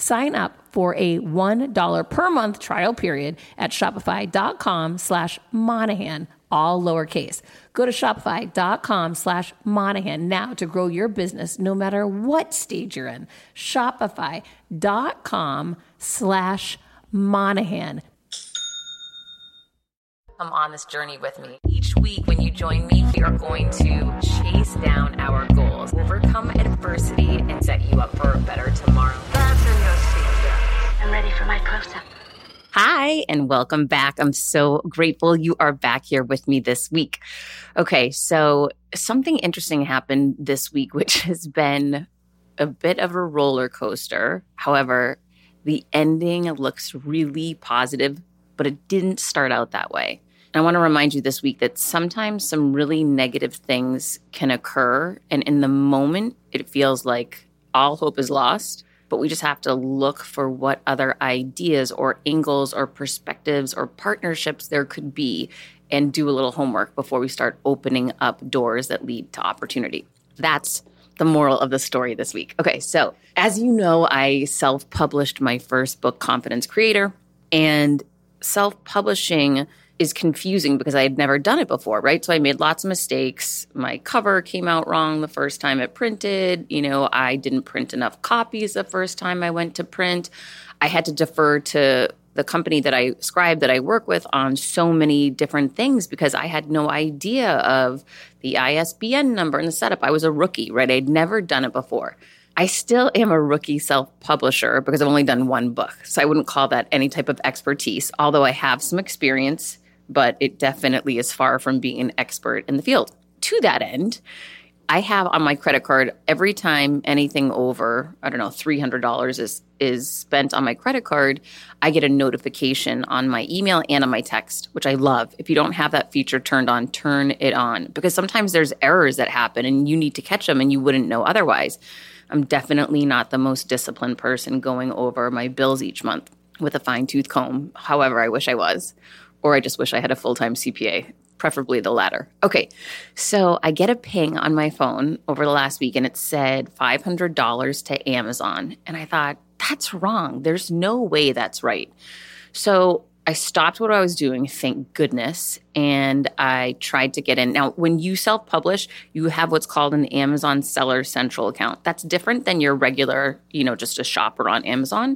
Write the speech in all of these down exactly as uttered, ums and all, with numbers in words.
Sign up for a one dollar per month trial period at shopify.com slash Monahan, all lowercase. Go to shopify.com slash Monahan now to grow your business no matter what stage you're in. Shopify.com slash Monahan. Come on this journey with me. Each week when you join me, we are going to chase down our goals, overcome adversity, and set you up for a better tomorrow. Fasten your seatbelt. I'm ready for my close-up. Hi, and welcome back. I'm so grateful you are back here with me this week. Okay, so something interesting happened this week, which has been a bit of a roller coaster. However, the ending looks really positive, but it didn't start out that way. I want to remind you this week that sometimes some really negative things can occur, and in the moment, it feels like all hope is lost, but we just have to look for what other ideas or angles or perspectives or partnerships there could be and do a little homework before we start opening up doors that lead to opportunity. That's the moral of the story this week. Okay, so as you know, I self-published my first book, Confidence Creator, and self-publishing is confusing because I had never done it before, right? So I made lots of mistakes. My cover came out wrong the first time it printed. You know, I didn't print enough copies the first time I went to print. I had to defer to the company that I Scribe that I work with on so many different things because I had no idea of the I S B N number and the setup. I was a rookie, right? I'd never done it before. I still am a rookie self-publisher because I've only done one book. So I wouldn't call that any type of expertise, although I have some experience, but it definitely is far from being an expert in the field. To that end, I have on my credit card, every time anything over, I don't know, three hundred dollars is, is spent on my credit card, I get a notification on my email and on my text, which I love. If you don't have that feature turned on, turn it on, because sometimes there's errors that happen and you need to catch them and you wouldn't know otherwise. I'm definitely not the most disciplined person going over my bills each month with a fine-tooth comb. However, I wish I was. Or I just wish I had a full-time C P A, preferably the latter. Okay, so I get a ping on my phone over the last week, and it said five hundred dollars to Amazon. And I thought, that's wrong. There's no way that's right. So I stopped what I was doing, thank goodness, and I tried to get in. Now, when you self-publish, you have what's called an Amazon Seller Central account. That's different than your regular, you know, just a shopper on Amazon.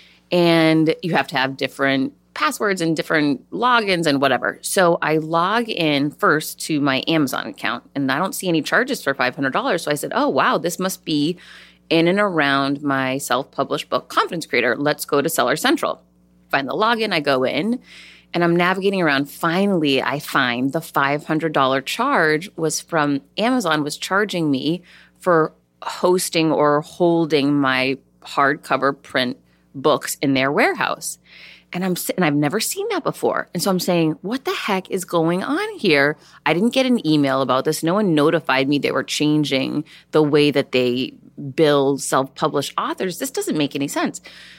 And you have to have different passwords and different logins and whatever. So I log in first to my Amazon account, and I don't see any charges for five hundred dollars. So I said, oh, wow, this must be in and around my self-published book, Confidence Creator. Let's go to Seller Central. Find the login, I go in, and I'm navigating around. Finally, I find the five hundred dollars charge was from Amazon was charging me for hosting or holding my hardcover print books in their warehouse. And I'm and I've never seen that before. And so I'm saying, what the heck is going on here? I didn't get an email about this. No one notified me they were changing the way that they build self-published authors. This doesn't make any sense.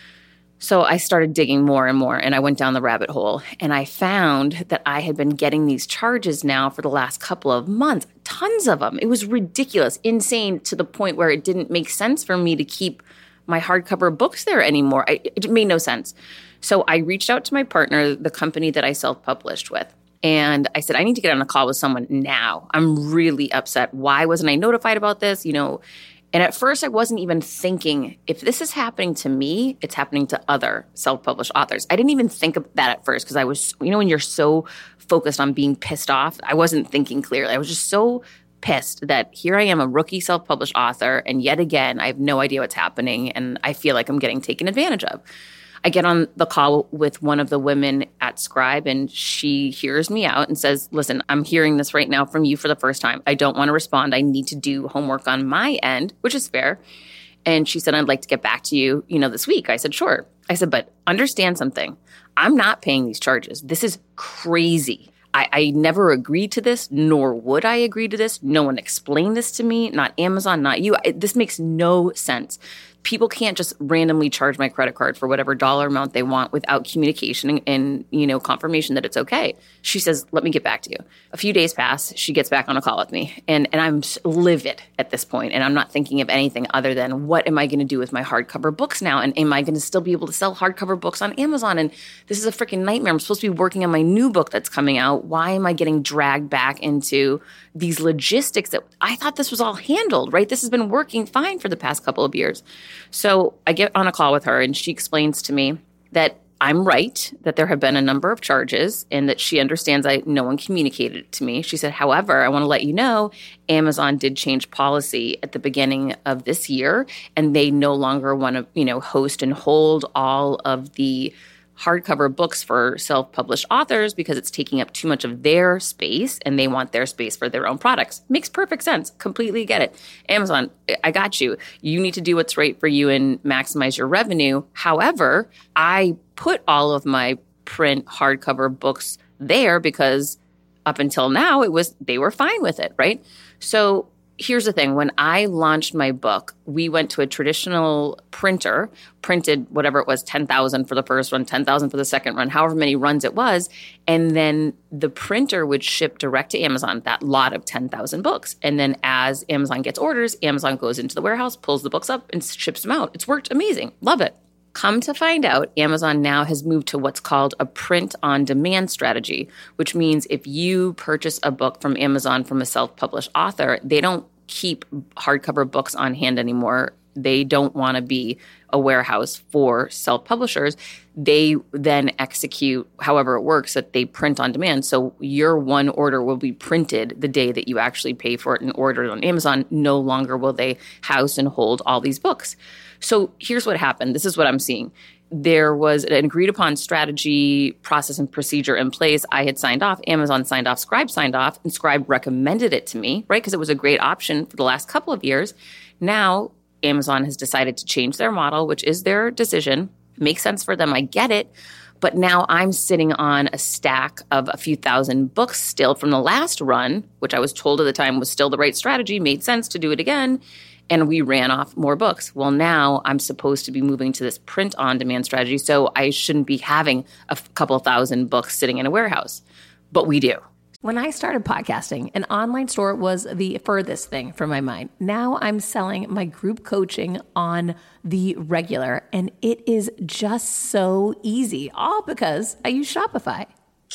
So I started digging more and more, and I went down the rabbit hole. And I found that I had been getting these charges now for the last couple of months, tons of them. It was ridiculous, insane, to the point where it didn't make sense for me to keep my hardcover books there anymore. I, it made no sense. So I reached out to my partner, the company that I self-published with, and I said, I need to get on a call with someone now. I'm really upset. Why wasn't I notified about this? You know, and at first I wasn't even thinking, if this is happening to me, it's happening to other self-published authors. I didn't even think of that at first because I was, you know, when you're so focused on being pissed off, I wasn't thinking clearly. I was just so pissed that here I am, a rookie self-published author, and yet again, I have no idea what's happening, and I feel like I'm getting taken advantage of. I get on the call with one of the women at Scribe, and she hears me out and says, listen, I'm hearing this right now from you for the first time. I don't want to respond. I need to do homework on my end, which is fair. And she said, I'd like to get back to you, you know, this week. I said, sure. I said, but understand something. I'm not paying these charges. This is crazy. I, I never agreed to this, nor would I agree to this. No one explained this to me, not Amazon, not you. I, this makes no sense. people can't just randomly charge my credit card for whatever dollar amount they want without communication and, and, you know, confirmation that it's okay. She says, let me get back to you. A few days pass. She gets back on a call with me. And, and I'm livid at this point, and I'm not thinking of anything other than, what am I going to do with my hardcover books now? And am I going to still be able to sell hardcover books on Amazon? And this is a freaking nightmare. I'm supposed to be working on my new book that's coming out. Why am I getting dragged back into these logistics that I thought this was all handled, right? This has been working fine for the past couple of years. So I get on a call with her, and she explains to me that I'm right, that there have been a number of charges, and that she understands I no one communicated it to me. She said, however, I want to let you know, Amazon did change policy at the beginning of this year, and they no longer want to, you know, host and hold all of the hardcover books for self-published authors because it's taking up too much of their space, and they want their space for their own products. Makes perfect sense. Completely get it. Amazon, I got you. You need to do what's right for you and maximize your revenue. However, I put all of my print hardcover books there because up until now it was they were fine with it, right? So here's the thing. When I launched my book, we went to a traditional printer, printed whatever it was, ten thousand for the first run, ten thousand for the second run, however many runs it was. And then the printer would ship direct to Amazon, that lot of ten thousand books. And then as Amazon gets orders, Amazon goes into the warehouse, pulls the books up, and ships them out. It's worked amazing. Love it. Come to find out, Amazon now has moved to what's called a print-on-demand strategy, which means if you purchase a book from Amazon from a self-published author, they don't keep hardcover books on hand anymore. They don't want to be a warehouse for self-publishers. They then execute however it works that they print on demand. So your one order will be printed the day that you actually pay for it and order it on Amazon. No longer will they house and hold all these books. So here's what happened. This is what I'm seeing. There was an agreed upon strategy, process, and procedure in place. I had signed off. Amazon signed off. Scribe signed off. And Scribe recommended it to me, right? Because it was a great option for the last couple of years. Now, Amazon has decided to change their model, which is their decision. Makes sense for them. I get it. But now I'm sitting on a stack of a few thousand books still from the last run, which I was told at the time was still the right strategy, made sense to do it again. And we ran off more books. Well, now I'm supposed to be moving to this print-on-demand strategy, so I shouldn't be having a f- couple thousand books sitting in a warehouse. But we do. When I started podcasting, an online store was the furthest thing from my mind. Now I'm selling my group coaching on the regular, and it is just so easy, all because I use Shopify.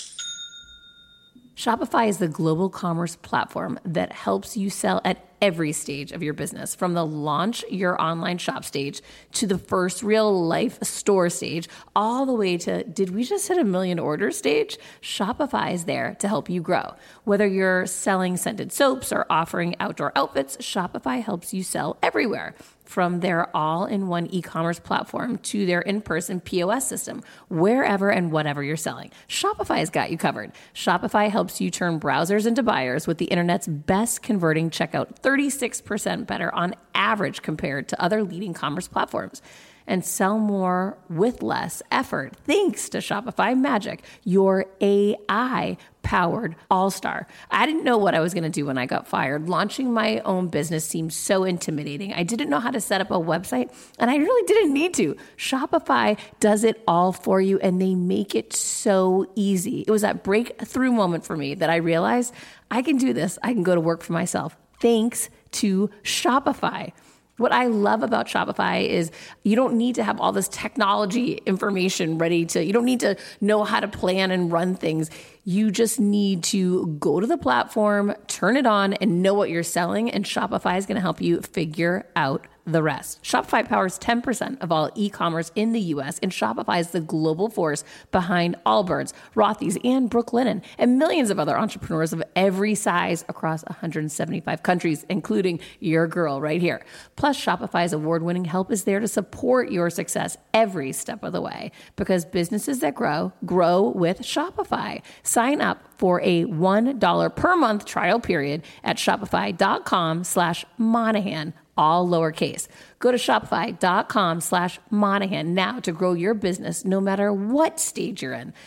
Shopify is the global commerce platform that helps you sell at every stage of your business, from the launch your online shop stage to the first real life store stage, all the way to, did we just hit a million orders stage? Shopify is there to help you grow. Whether you're selling scented soaps or offering outdoor outfits, Shopify helps you sell everywhere. From their all-in-one e-commerce platform to their in-person P O S system, wherever and whatever you're selling, Shopify's got you covered. Shopify helps you turn browsers into buyers with the internet's best converting checkout, thirty-six percent better on average compared to other leading commerce platforms. And sell more with less effort thanks to Shopify Magic, your A I-powered all-star. I didn't know what I was going to do when I got fired. Launching my own business seemed so intimidating. I didn't know how to set up a website, and I really didn't need to. Shopify does it all for you, and they make it so easy. It was that breakthrough moment for me that I realized I can do this. I can go to work for myself thanks to Shopify. What I love about Shopify is you don't need to have all this technology information ready to, you don't need to know how to plan and run things. You just need to go to the platform, turn it on, and know what you're selling, and Shopify is going to help you figure out the rest. Shopify powers ten percent of all e-commerce in the U S, and Shopify is the global force behind Allbirds, Rothy's, and Brooklinen, and millions of other entrepreneurs of every size across one hundred seventy-five countries, including your girl right here. Plus, Shopify's award-winning help is there to support your success every step of the way, because businesses that grow, grow with Shopify. Sign up for a one dollar per month trial period at shopify.com slash Monahan, all lowercase. Go to shopify.com slash Monahan now to grow your business no matter what stage you're in.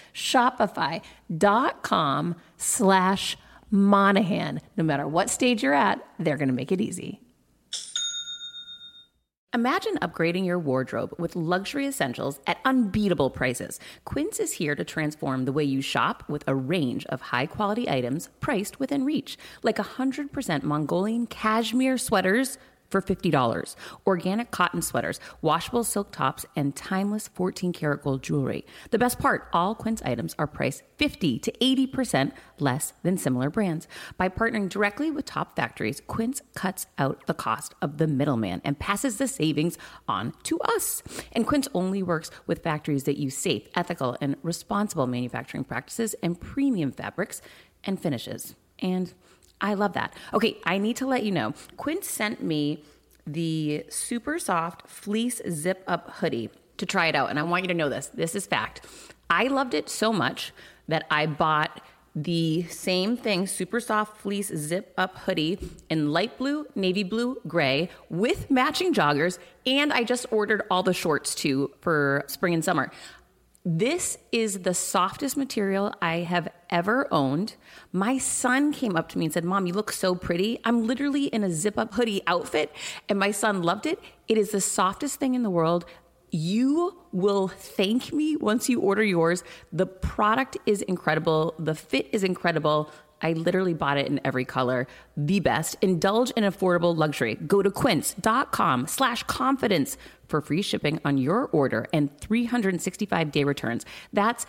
Shopify.com slash Monahan. No matter what stage you're at, they're going to make it easy. Imagine upgrading your wardrobe with luxury essentials at unbeatable prices. Quince is here to transform the way you shop with a range of high-quality items priced within reach, like one hundred percent Mongolian cashmere sweaters for fifty dollars, organic cotton sweaters, washable silk tops, and timeless fourteen karat gold jewelry. The best part, all Quince items are priced fifty to eighty percent less than similar brands. By partnering directly with top factories, Quince cuts out the cost of the middleman and passes the savings on to us. And Quince only works with factories that use safe, ethical, and responsible manufacturing practices and premium fabrics and finishes. And I love that. Okay, I need to let you know, Quince sent me the super soft fleece zip up hoodie to try it out. And I want you to know this. This is fact. I loved it so much that I bought the same thing, super soft fleece zip up hoodie in light blue, navy blue, gray with matching joggers. And I just ordered all the shorts too for spring and summer. This is the softest material I have ever owned. My son came up to me and said, Mom, you look so pretty. I'm literally in a zip-up hoodie outfit, and my son loved it. It is the softest thing in the world. You will thank me once you order yours. The product is incredible. The fit is incredible. I literally bought it in every color. The best. Indulge in affordable luxury. Go to quince.com slash confidence for free shipping on your order and three hundred sixty-five day returns. That's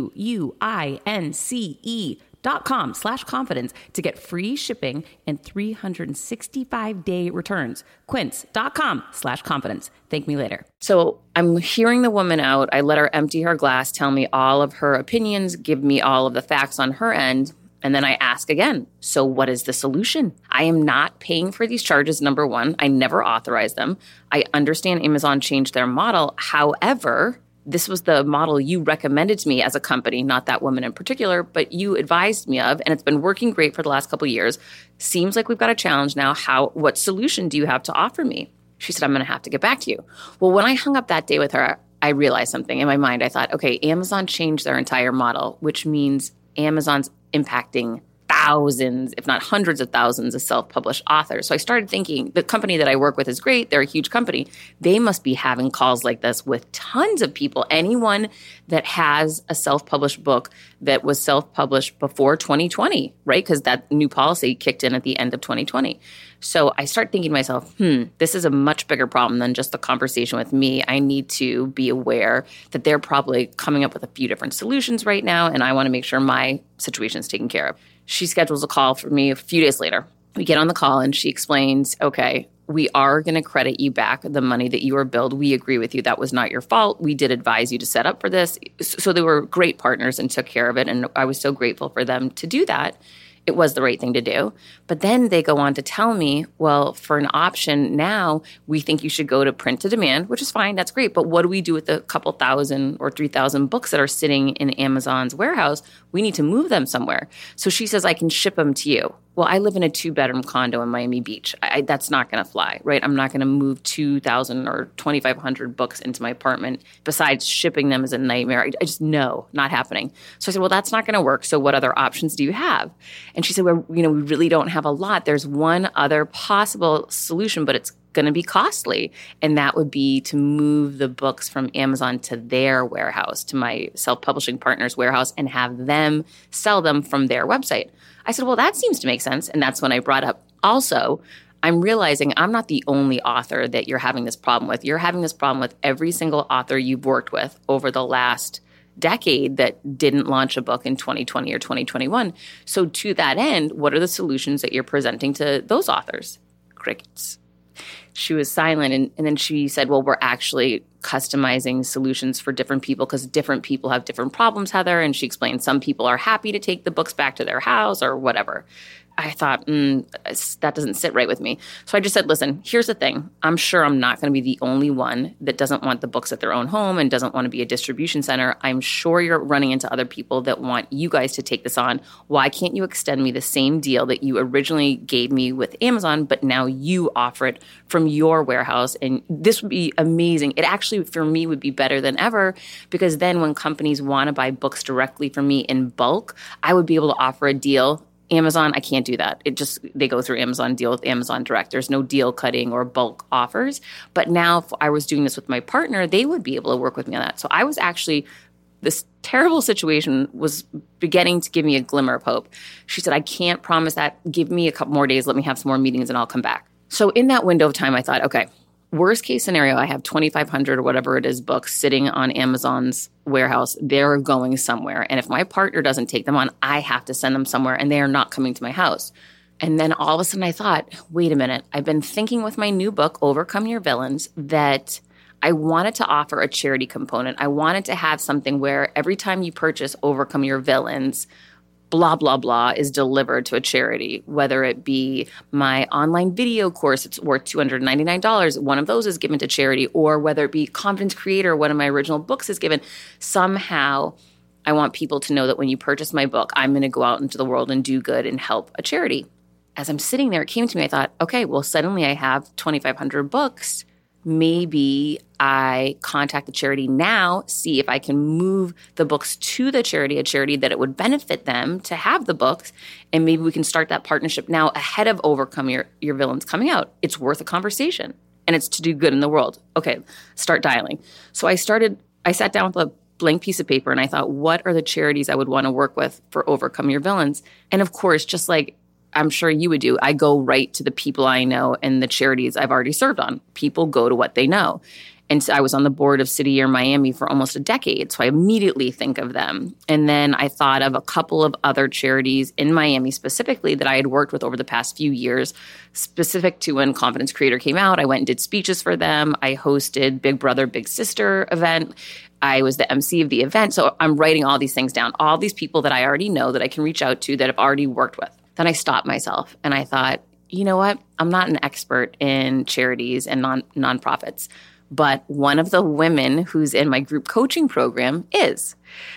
Q-U-I-N-C-E dot com slash confidence to get free shipping and three hundred sixty-five day returns. Quince.com slash confidence. Thank me later. So I'm hearing the woman out. I let her empty her glass, tell me all of her opinions, give me all of the facts on her end. And then I ask again, so what is the solution? I am not paying for these charges, number one. I never authorized them. I understand Amazon changed their model. However, this was the model you recommended to me as a company, not that woman in particular, but you advised me of, and it's been working great for the last couple of years. Seems like we've got a challenge now. How? What solution do you have to offer me? She said, I'm going to have to get back to you. Well, when I hung up that day with her, I realized something in my mind. I thought, okay, Amazon changed their entire model, which means Amazon's impacting thousands, if not hundreds of thousands of self-published authors. So I started thinking, the company that I work with is great. They're a huge company. They must be having calls like this with tons of people. Anyone that has a self-published book that was self-published before twenty twenty, right? Because that new policy kicked in at the end of twenty twenty. So I start thinking to myself, hmm, this is a much bigger problem than just the conversation with me. I need to be aware that they're probably coming up with a few different solutions right now, and I want to make sure my situation is taken care of. She schedules a call for me a few days later. We get on the call, and she explains, okay, we are going to credit you back the money that you were billed. We agree with you. That was not your fault. We did advise you to set up for this. So they were great partners and took care of it, and I was so grateful for them to do that. It was the right thing to do. But then they go on to tell me, well, for an option now, we think you should go to print to demand, which is fine. That's great. But what do we do with the couple thousand or three thousand books that are sitting in Amazon's warehouse? We need to move them somewhere. So she says, I can ship them to you. Well, I live in a two-bedroom condo in Miami Beach. I, that's not going to fly, right? I'm not going to move two thousand or twenty-five hundred books into my apartment. Besides, shipping them is a nightmare. I, I just, no, not happening. So I said, well, that's not going to work. So what other options do you have? And she said, well, you know, we really don't have a lot. There's one other possible solution, but it's going to be costly. And that would be to move the books from Amazon to their warehouse, to my self-publishing partner's warehouse, and have them sell them from their website. I said, well, that seems to make sense. And that's when I brought up, also, I'm realizing I'm not the only author that you're having this problem with. You're having this problem with every single author you've worked with over the last decade that didn't launch a book in twenty twenty or twenty twenty-one. So to that end, what are the solutions that you're presenting to those authors? Crickets. She was silent, and, and then she said, well, we're actually customizing solutions for different people because different people have different problems, Heather. And she explained some people are happy to take the books back to their house or whatever. I thought, mm, that doesn't sit right with me. So I just said, listen, here's the thing. I'm sure I'm not going to be the only one that doesn't want the books at their own home and doesn't want to be a distribution center. I'm sure you're running into other people that want you guys to take this on. Why can't you extend me the same deal that you originally gave me with Amazon, but now you offer it from your warehouse? And this would be amazing. It actually, for me, would be better than ever, because then when companies want to buy books directly from me in bulk, I would be able to offer a deal Amazon, I can't do that. It just, they go through Amazon, deal with Amazon direct. There's no deal cutting or bulk offers. But now if I was doing this with my partner, they would be able to work with me on that. So I was actually, this terrible situation was beginning to give me a glimmer of hope. She said, I can't promise that. Give me a couple more days. Let me have some more meetings and I'll come back. So in that window of time, I thought, okay, worst case scenario, I have twenty-five hundred or whatever it is books sitting on Amazon's warehouse. They're going somewhere. And if my partner doesn't take them on, I have to send them somewhere and they are not coming to my house. And then all of a sudden I thought, wait a minute, I've been thinking with my new book, Overcome Your Villains, that I wanted to offer a charity component. I wanted to have something where every time you purchase Overcome Your Villains, blah, blah, blah is delivered to a charity, whether it be my online video course, it's worth two hundred ninety-nine dollars. One of those is given to charity, or whether it be Confidence Creator, one of my original books is given. Somehow I want people to know that when you purchase my book, I'm going to go out into the world and do good and help a charity. As I'm sitting there, it came to me, I thought, okay, well, suddenly I have twenty-five hundred books. Maybe I contact the charity now, see if I can move the books to the charity, a charity that it would benefit them to have the books, and maybe we can start that partnership now ahead of Overcome Your, Your Villains coming out. It's worth a conversation, and it's to do good in the world. Okay, start dialing. So I started, I sat down with a blank piece of paper, and I thought, what are the charities I would want to work with for Overcome Your Villains? And of course, just like I'm sure you would do, I go right to the people I know and the charities I've already served on. People go to what they know. And so I was on the board of City Year Miami for almost a decade, so I immediately think of them. And then I thought of a couple of other charities in Miami specifically that I had worked with over the past few years, specific to when Confidence Creator came out. I went and did speeches for them. I hosted Big Brother, Big Sister event. I was the M C of the event. So I'm writing all these things down, all these people that I already know that I can reach out to that I've already worked with. Then I stopped myself and I thought, you know what? I'm not an expert in charities and non nonprofits, but one of the women who's in my group coaching program is.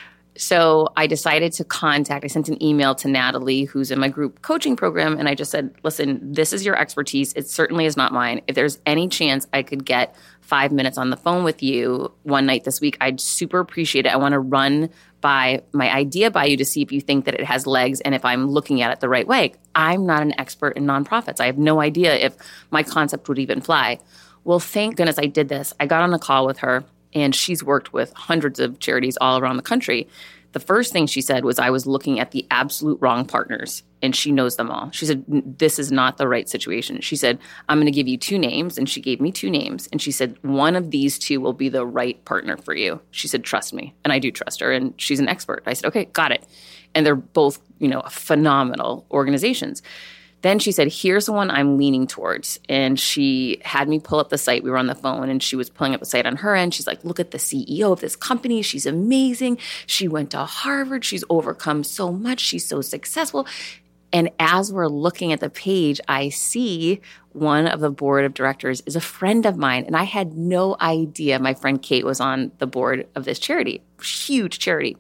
So I decided to contact, I sent an email to Natalie, who's in my group coaching program, and I just said, listen, this is your expertise. It certainly is not mine. If there's any chance I could get five minutes on the phone with you one night this week, I'd super appreciate it. I want to run by my idea by you to see if you think that it has legs and if I'm looking at it the right way. I'm not an expert in nonprofits. I have no idea if my concept would even fly. Well, thank goodness I did this. I got on a call with her, and she's worked with hundreds of charities all around the country. The first thing she said was I was looking at the absolute wrong partners, and she knows them all. She said, this is not the right situation. She said, I'm going to give you two names, and she gave me two names. And she said, one of these two will be the right partner for you. She said, trust me. And I do trust her, and she's an expert. I said, okay, got it. And they're both, you know, phenomenal organizations. Then she said, here's the one I'm leaning towards. And she had me pull up the site. We were on the phone, and she was pulling up the site on her end. She's like, look at the C E O of this company. She's amazing. She went to Harvard. She's overcome so much. She's so successful. And as we're looking at the page, I see one of the board of directors is a friend of mine. And I had no idea my friend Kate was on the board of this charity, huge charity.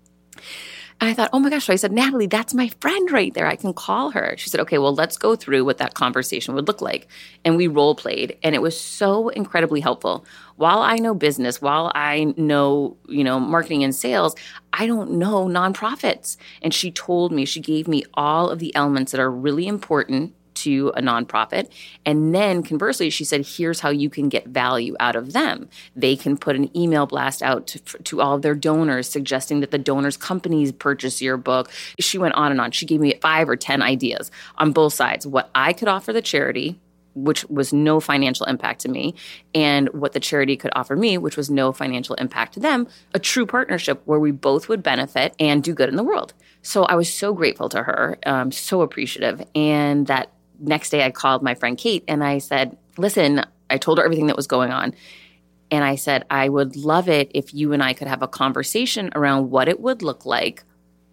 And I thought, oh my gosh. So I said, Natalie, that's my friend right there. I can call her. She said, okay, well, let's go through what that conversation would look like. And we role played. And it was so incredibly helpful. While I know business, while I know, you know, marketing and sales, I don't know nonprofits. And she told me, she gave me all of the elements that are really important to a nonprofit. And then conversely, she said, here's how you can get value out of them. They can put an email blast out to, to all of their donors, suggesting that the donors' companies purchase your book. She went on and on. She gave me five or ten ideas on both sides, what I could offer the charity, which was no financial impact to me, and what the charity could offer me, which was no financial impact to them, a true partnership where we both would benefit and do good in the world. So I was so grateful to her, um, so appreciative. And that next day I called my friend Kate and I said, listen, I told her everything that was going on. And I said, I would love it if you and I could have a conversation around what it would look like,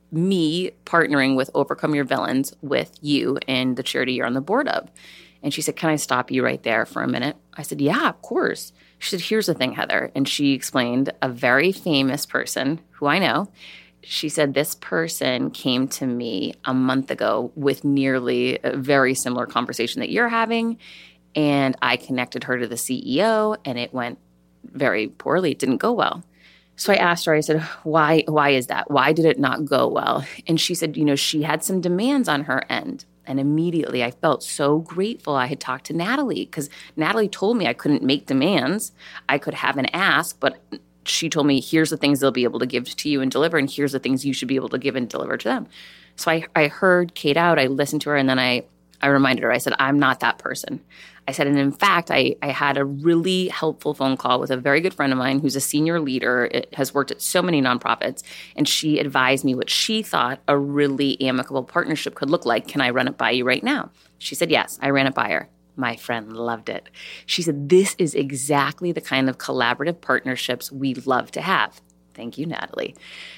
me partnering with Overcome Your Villains with you and the charity you're on the board of. And she said, can I stop you right there for a minute? I said, yeah, of course. She said, here's the thing, Heather. And she explained a very famous person who I know. She said, this person came to me a month ago with nearly a very similar conversation that you're having. And I connected her to the C E O, and it went very poorly. It didn't go well. So I asked her, I said, why, why is that? Why did it not go well? And she said, you know, she had some demands on her end. And immediately I felt so grateful I had talked to Natalie, because Natalie told me I couldn't make demands. I could have an ask, but she told me, here's the things they'll be able to give to you and deliver, and here's the things you should be able to give and deliver to them. So I, I heard Kate out, I listened to her, and then I, I reminded her, I said, I'm not that person. I said, and in fact, I, I had a really helpful phone call with a very good friend of mine who's a senior leader, it has worked at so many nonprofits, and she advised me what she thought a really amicable partnership could look like. Can I run it by you right now? She said, yes. I ran it by her. My friend loved it. She said, this is exactly the kind of collaborative partnerships we love to have. Thank you, Natalie.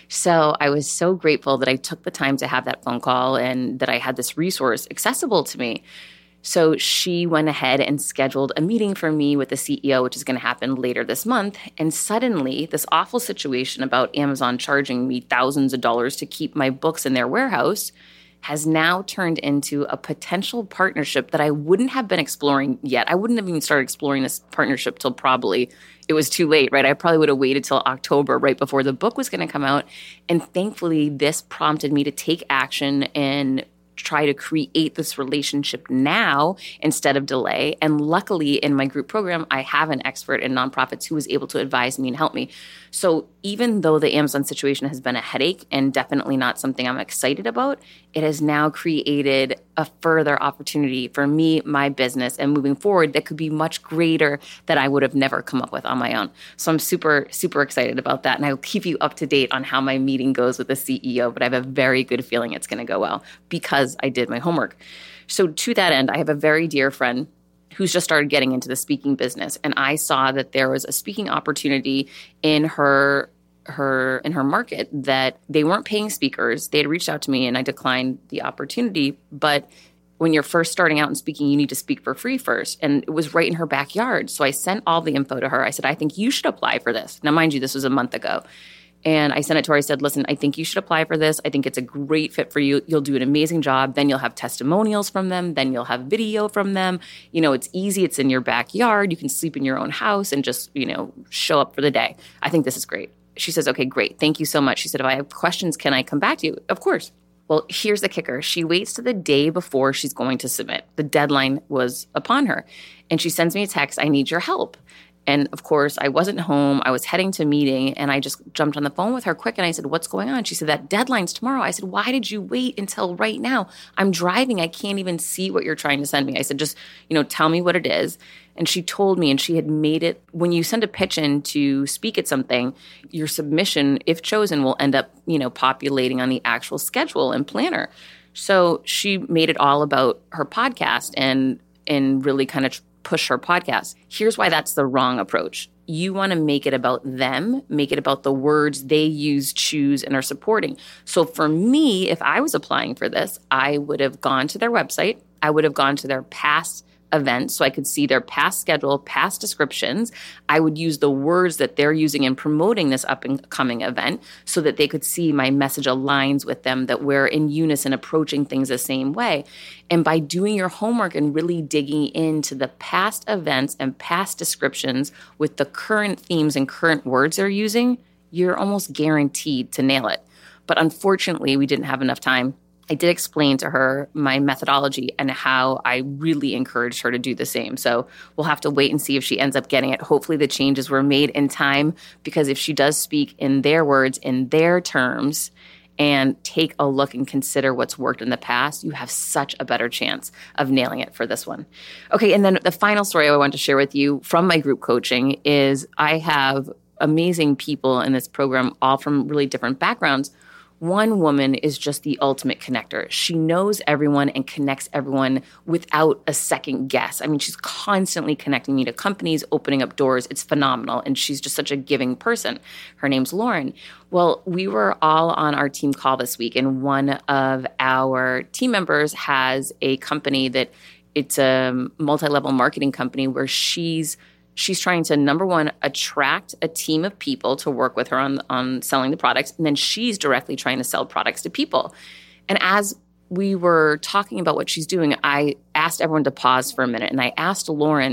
So I was so grateful that I took the time to have that phone call and that I had this resource accessible to me. So she went ahead and scheduled a meeting for me with the C E O, which is going to happen later this month. And suddenly, this awful situation about Amazon charging me thousands of dollars to keep my books in their warehouse has now turned into a potential partnership that I wouldn't have been exploring yet. I wouldn't have even started exploring this partnership till probably it was too late, right? I probably would have waited till October, right before the book was going to come out. And thankfully, this prompted me to take action and try to create this relationship now instead of delay. And luckily, in my group program, I have an expert in nonprofits who was able to advise me and help me. So even though the Amazon situation has been a headache and definitely not something I'm excited about, it has now created a further opportunity for me, my business, and moving forward that could be much greater that I would have never come up with on my own. So I'm super, super excited about that. And I'll keep you up to date on how my meeting goes with the C E O, but I have a very good feeling it's going to go well because I did my homework. So to that end, I have a very dear friend who's just started getting into the speaking business. And I saw that there was a speaking opportunity in her her in her market that they weren't paying speakers. They had reached out to me and I declined the opportunity. But when you're first starting out in speaking, you need to speak for free first. And it was right in her backyard. So I sent all the info to her. I said, I think you should apply for this. Now, mind you, this was a month ago. And I sent it to her. I said, listen, I think you should apply for this. I think it's a great fit for you. You'll do an amazing job. Then you'll have testimonials from them. Then you'll have video from them. You know, it's easy. It's in your backyard. You can sleep in your own house and just, you know, show up for the day. I think this is great. She says, okay, great. Thank you so much. She said, if I have questions, can I come back to you? Of course. Well, here's the kicker. She waits to the day before she's going to submit. The deadline was upon her. And she sends me a text, I need your help. And of course, I wasn't home. I was heading to a meeting and I just jumped on the phone with her quick and I said, what's going on? She said, that deadline's tomorrow. I said, why did you wait until right now? I'm driving. I can't even see what you're trying to send me. I said, just, you know, tell me what it is. And she told me, and she had made it, when you send a pitch in to speak at something, your submission, if chosen, will end up, you know, populating on the actual schedule and planner. So she made it all about her podcast and, and really kind of push her podcast. Here's why that's the wrong approach. You want to make it about them, make it about the words they use, choose, and are supporting. So for me, if I was applying for this, I would have gone to their website. I would have gone to their past events so I could see their past schedule, past descriptions. I would use the words that they're using in promoting this up and coming event so that they could see my message aligns with them, that we're in unison approaching things the same way. And by doing your homework and really digging into the past events and past descriptions with the current themes and current words they're using, you're almost guaranteed to nail it. But unfortunately, we didn't have enough time. I did explain to her my methodology and how I really encouraged her to do the same. So we'll have to wait and see if she ends up getting it. Hopefully the changes were made in time, because if she does speak in their words, in their terms, and take a look and consider what's worked in the past, you have such a better chance of nailing it for this one. Okay, and then the final story I want to share with you from my group coaching is I have amazing people in this program, all from really different backgrounds. One woman is just the ultimate connector. She knows everyone and connects everyone without a second guess. I mean, she's constantly connecting me to companies, opening up doors. It's phenomenal. And she's just such a giving person. Her name's Lauren. Well, we were all on our team call this week, and one of our team members has a company that it's a multi-level marketing company where she's She's trying to, number one, attract a team of people to work with her on, on selling the products. And then she's directly trying to sell products to people. And as we were talking about what she's doing, I asked everyone to pause for a minute. And I asked Lauren,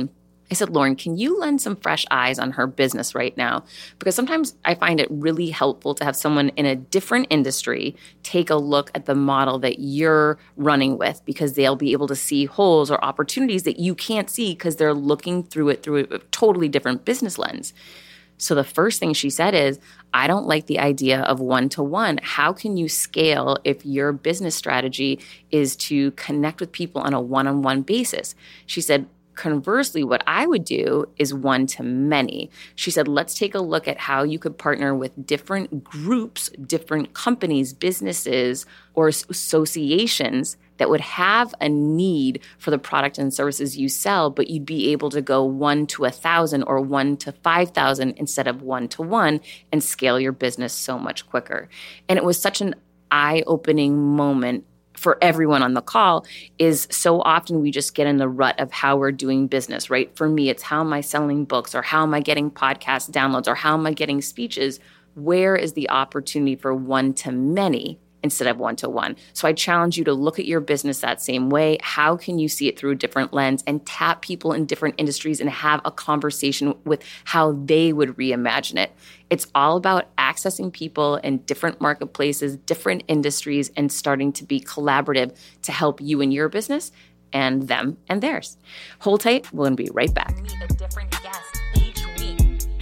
I said, Lauren, can you lend some fresh eyes on her business right now? Because sometimes I find it really helpful to have someone in a different industry take a look at the model that you're running with, because they'll be able to see holes or opportunities that you can't see because they're looking through it through a totally different business lens. So the first thing she said is, I don't like the idea of one-to-one. How can you scale if your business strategy is to connect with people on a one-on-one basis? She said, conversely, what I would do is one-to-many. She said, let's take a look at how you could partner with different groups, different companies, businesses, or associations that would have a need for the product and services you sell, but you'd be able to go one to a thousand or one to five thousand instead of one to one and scale your business so much quicker. And it was such an eye-opening moment for everyone on the call. Is so often we just get in the rut of how we're doing business, right? For me, it's how am I selling books, or how am I getting podcast downloads, or how am I getting speeches? Where is the opportunity for one to many instead of one-to-one? So I challenge you to look at your business that same way. How can you see it through a different lens and tap people in different industries and have a conversation with how they would reimagine it? It's all about accessing people in different marketplaces, different industries, and starting to be collaborative to help you and your business and them and theirs. Hold tight. We're going to be right back. Meet a different guest each week.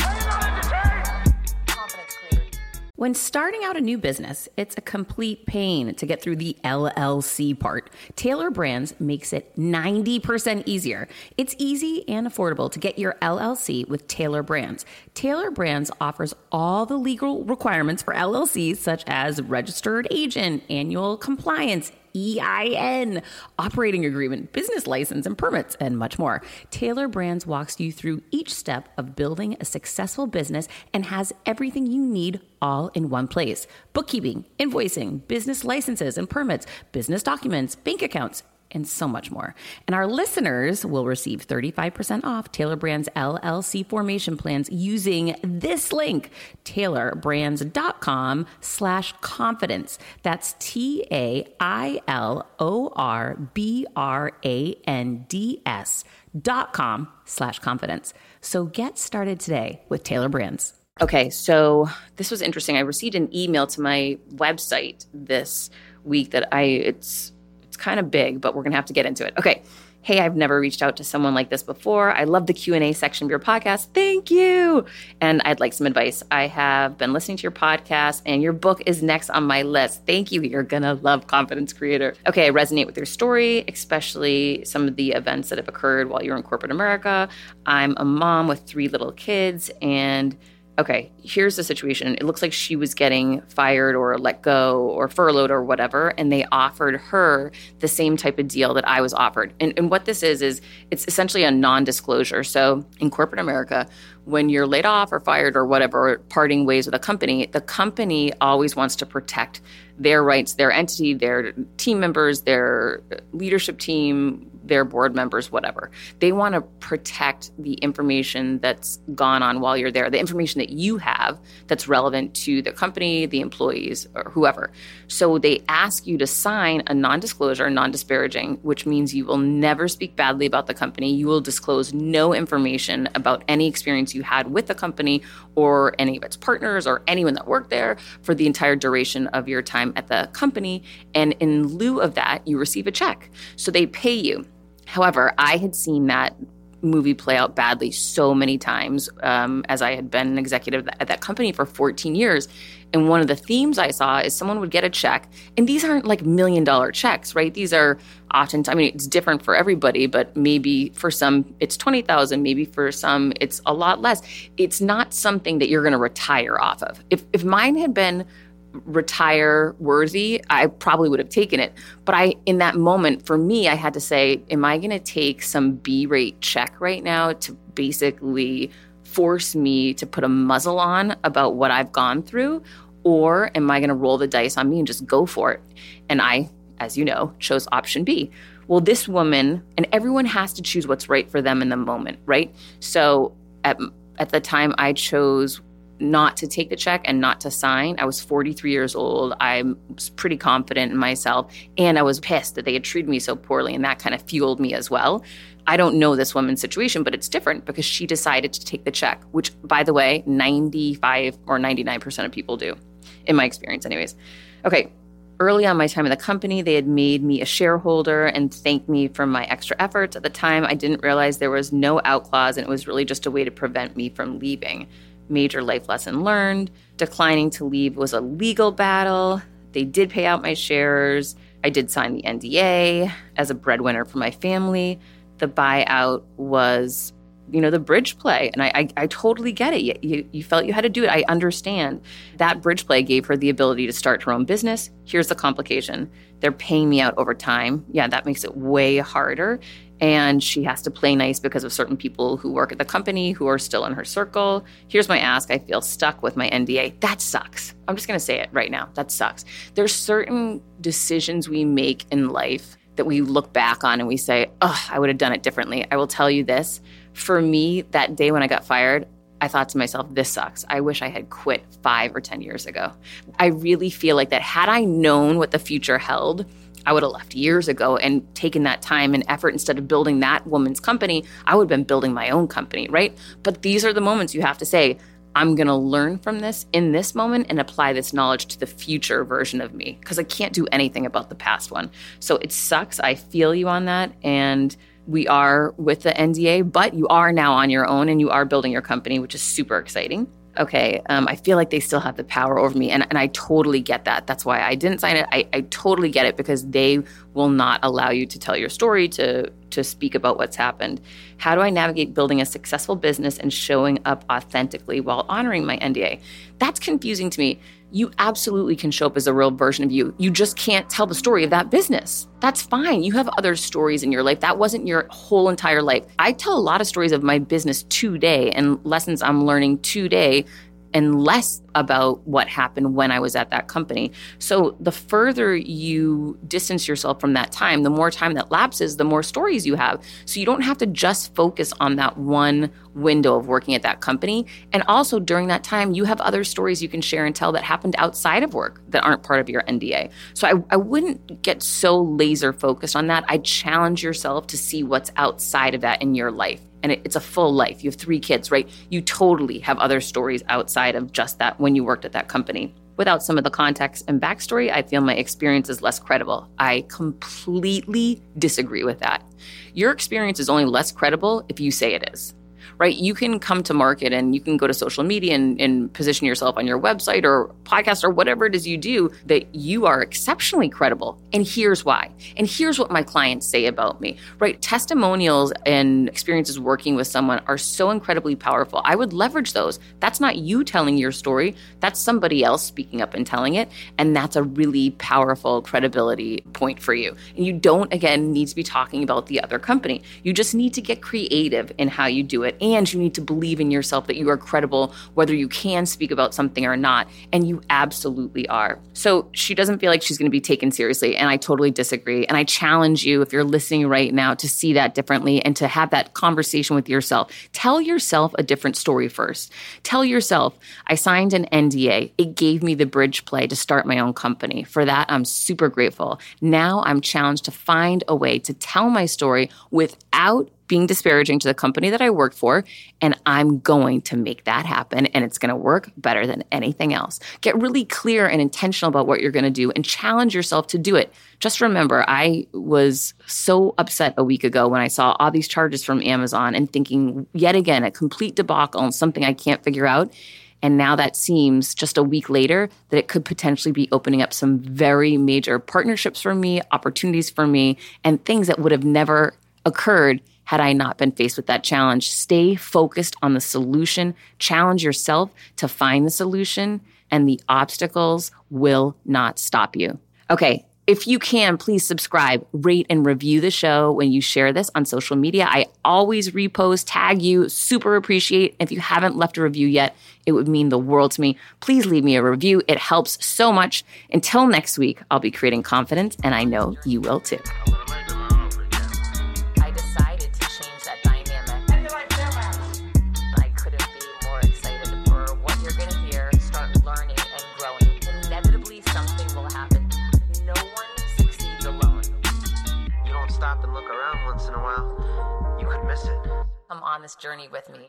When starting out a new business, it's a complete pain to get through the L L C part. Tailor Brands makes it ninety percent easier. It's easy and affordable to get your L L C with Tailor Brands. Tailor Brands offers all the legal requirements for L L Cs, such as registered agent, annual compliance, E I N, operating agreement, business license, and permits, and much more. Tailor Brands walks you through each step of building a successful business and has everything you need all in one place. Bookkeeping, invoicing, business licenses and permits, business documents, bank accounts, and so much more. And our listeners will receive thirty-five percent off Tailor Brands L L C formation plans using this link, tailorbrands.com slash confidence. That's T A I L O R B R A N D S dot com slash confidence. So get started today with Tailor Brands. Okay, so this was interesting. I received an email to my website this week that I, it's, It's kind of big, but we're going to have to get into it. Okay. Hey, I've never reached out to someone like this before. I love the Q and A section of your podcast. Thank you. And I'd like some advice. I have been listening to your podcast and your book is next on my list. Thank you. You're going to love Confidence Creator. Okay. I resonate with your story, especially some of the events that have occurred while you're in corporate America. I'm a mom with three little kids, and okay, here's the situation. It looks like she was getting fired or let go or furloughed or whatever, and they offered her the same type of deal that I was offered. And, and what this is, is it's essentially a non-disclosure. So in corporate America, when you're laid off or fired or whatever, or parting ways with a company, the company always wants to protect their rights, their entity, their team members, their leadership team, their board members, whatever. They want to protect the information that's gone on while you're there, the information that you have that's relevant to the company, the employees, or whoever. So they ask you to sign a non-disclosure, non-disparaging, which means you will never speak badly about the company. You will disclose no information about any experience you had with the company or any of its partners or anyone that worked there for the entire duration of your time at the company. And in lieu of that, you receive a check. So they pay you. However, I had seen that movie play out badly so many times um, as I had been an executive at that company for fourteen years. And one of the themes I saw is someone would get a check, and these aren't like million dollar checks, right? These are often, I mean, it's different for everybody, but maybe for some it's twenty thousand, maybe for some it's a lot less. It's not something that you're going to retire off of. If if mine had been retire worthy, I probably would have taken it. But I, in that moment, for me, I had to say, am I going to take some B-rate check right now to basically force me to put a muzzle on about what I've gone through? Or am I going to roll the dice on me and just go for it? And I, as you know, chose option B. Well, this woman, and everyone has to choose what's right for them in the moment, right? So at, at the time, I chose not to take the check and not to sign. I was forty-three years old. I was pretty confident in myself. And I was pissed that they had treated me so poorly. And that kind of fueled me as well. I don't know this woman's situation, but it's different because she decided to take the check, which, by the way, ninety-five or ninety-nine percent of people do, in my experience anyways. Okay, early on my time in the company, they had made me a shareholder and thanked me for my extra efforts. At the time, I didn't realize there was no out clause, and it was really just a way to prevent me from leaving. Major life lesson learned. Declining to leave was a legal battle. They did pay out my shares. I did sign the N D A as a breadwinner for my family. The buyout was, you know, the bridge play. And I, I, I totally get it. You, you, you felt you had to do it. I understand. That bridge play gave her the ability to start her own business. Here's the complication. They're paying me out over time. Yeah, that makes it way harder. And she has to play nice because of certain people who work at the company who are still in her circle. Here's my ask. I feel stuck with my N D A. That sucks. I'm just going to say it right now. That sucks. There's certain decisions we make in life that we look back on and we say, oh, I would have done it differently. I will tell you this. For me, that day when I got fired, I thought to myself, this sucks. I wish I had quit five or ten years ago. I really feel like that had I known what the future held, I would have left years ago and taken that time and effort. Instead of building that woman's company, I would have been building my own company, right? But these are the moments you have to say, I'm going to learn from this in this moment and apply this knowledge to the future version of me, because I can't do anything about the past one. So it sucks. I feel you on that. And we are with the N D A, but you are now on your own and you are building your company, which is super exciting. Okay, um, I feel like they still have the power over me, and, and I totally get that. That's why I didn't sign it. I, I totally get it, because they will not allow you to tell your story, to to speak about what's happened. How do I navigate building a successful business and showing up authentically while honoring my N D A? That's confusing to me. You absolutely can show up as a real version of you. You just can't tell the story of that business. That's fine. You have other stories in your life. That wasn't your whole entire life. I tell a lot of stories of my business today and lessons I'm learning today, and less about what happened when I was at that company. So the further you distance yourself from that time, the more time that lapses, the more stories you have. So you don't have to just focus on that one window of working at that company. And also during that time, you have other stories you can share and tell that happened outside of work that aren't part of your N D A. So I, I wouldn't get so laser focused on that. I'd challenge yourself to see what's outside of that in your life. And it, it's a full life. You have three kids, right? You totally have other stories outside of just that when you worked at that company. Without some of the context and backstory, I feel my experience is less credible. I completely disagree with that. Your experience is only less credible if you say it is. Right? You can come to market and you can go to social media and, and position yourself on your website or podcast or whatever it is you do, that you are exceptionally credible. And here's why. And here's what my clients say about me, right? Testimonials and experiences working with someone are so incredibly powerful. I would leverage those. That's not you telling your story. That's somebody else speaking up and telling it. And that's a really powerful credibility point for you. And you don't, again, need to be talking about the other company. You just need to get creative in how you do it. And you need to believe in yourself that you are credible, whether you can speak about something or not. And you absolutely are. So she doesn't feel like she's going to be taken seriously. And I totally disagree. And I challenge you, if you're listening right now, to see that differently and to have that conversation with yourself. Tell yourself a different story first. Tell yourself, I signed an N D A. It gave me the bridge play to start my own company. For that, I'm super grateful. Now I'm challenged to find a way to tell my story without being disparaging to the company that I work for, and I'm going to make that happen, and it's going to work better than anything else. Get really clear and intentional about what you're going to do and challenge yourself to do it. Just remember, I was so upset a week ago when I saw all these charges from Amazon and thinking, yet again, a complete debacle and something I can't figure out. And now that seems, just a week later, that it could potentially be opening up some very major partnerships for me, opportunities for me, and things that would have never occurred had I not been faced with that challenge. Stay focused on the solution. Challenge yourself to find the solution, and the obstacles will not stop you. Okay, if you can, please subscribe, rate, and review the show when you share this on social media. I always repost, tag you, super appreciate. If you haven't left a review yet, it would mean the world to me. Please leave me a review. It helps so much. Until next week, I'll be creating confidence, and I know you will too. You're gonna this journey with me.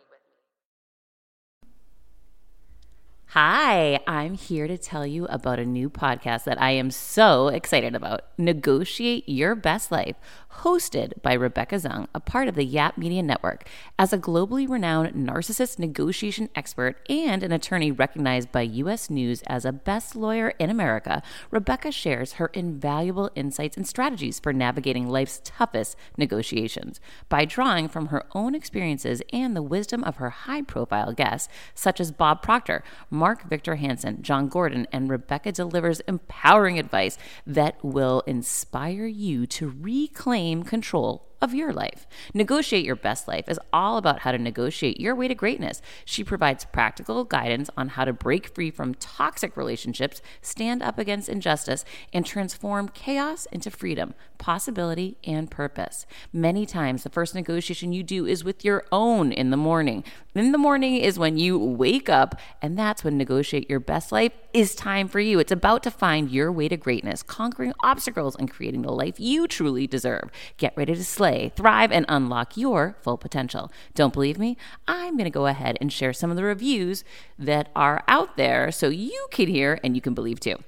Hi, I'm here to tell you about a new podcast that I am so excited about, Negotiate Your Best Life, hosted by Rebecca Zung, a part of the Yap Media Network. As a globally renowned narcissist negotiation expert and an attorney recognized by U S News as a best lawyer in America, Rebecca shares her invaluable insights and strategies for navigating life's toughest negotiations. By drawing from her own experiences and the wisdom of her high-profile guests, such as Bob Proctor, Mark Victor Hansen, John Gordon, and Rebecca delivers empowering advice that will inspire you to reclaim control of your life. Negotiate Your Best Life is all about how to negotiate your way to greatness. She provides practical guidance on how to break free from toxic relationships, stand up against injustice, and transform chaos into freedom, possibility, and purpose. Many times, the first negotiation you do is with your own in the morning. In the morning is when you wake up, and that's when Negotiate Your Best Life is time for you. It's about to find your way to greatness, conquering obstacles, and creating the life you truly deserve. Get ready to slay, thrive, and unlock your full potential. Don't believe me? I'm going to go ahead and share some of the reviews that are out there so you can hear and you can believe too.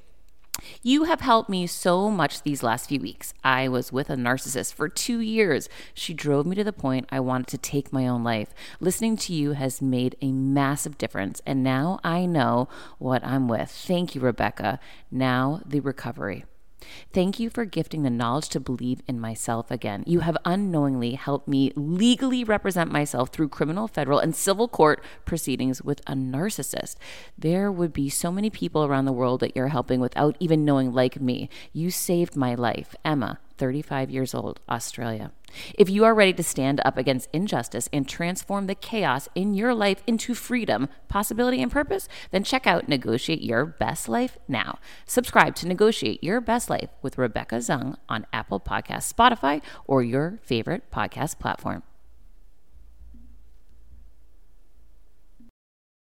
You have helped me so much these last few weeks. I was with a narcissist for two years. She drove me to the point I wanted to take my own life. Listening to you has made a massive difference, and now I know what I'm with. Thank you, Rebecca. Now the recovery. Thank you for gifting the knowledge to believe in myself again. You have unknowingly helped me legally represent myself through criminal, federal, and civil court proceedings with a narcissist. There would be so many people around the world that you're helping without even knowing, like me. You saved my life. Emma, thirty-five years old, Australia. If you are ready to stand up against injustice and transform the chaos in your life into freedom, possibility, and purpose, then check out Negotiate Your Best Life now. Subscribe to Negotiate Your Best Life with Rebecca Zung on Apple Podcasts, Spotify, or your favorite podcast platform.